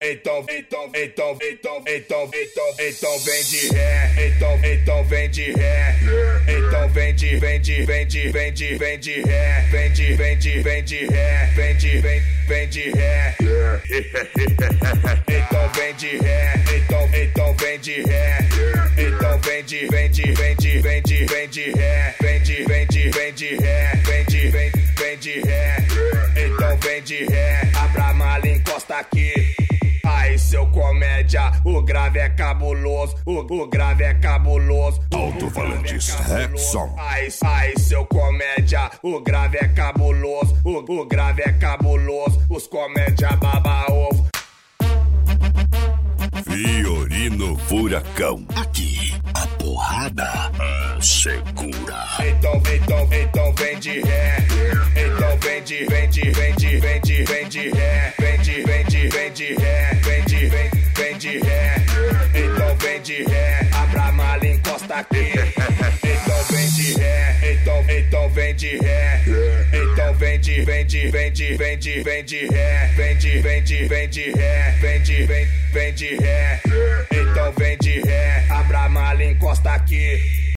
Então vem de ré, então vem de ré, então vem de ré, vem de ré, vem de ré, vem de ré. Então vem de ré, então vem de ré, então vem de ré, vem de ré, então vem de ré, abra a mala, encosta aqui. Aí, seu comédia, o grave é cabuloso, o grave é cabuloso. Alto-falantes Rap Song. Aí, seu comédia, o grave é cabuloso, o grave é cabuloso. Os comédia baba ovo. Fiorino Furacão. Aqui, a porrada é segura. Então vem de ré, então vem de ré, vem de ré, então vem de ré, abra a mala, encosta aqui. Então vem de ré, então vem de ré, então vem de ré, vem de ré, então vem de ré, abra a mala, encosta aqui.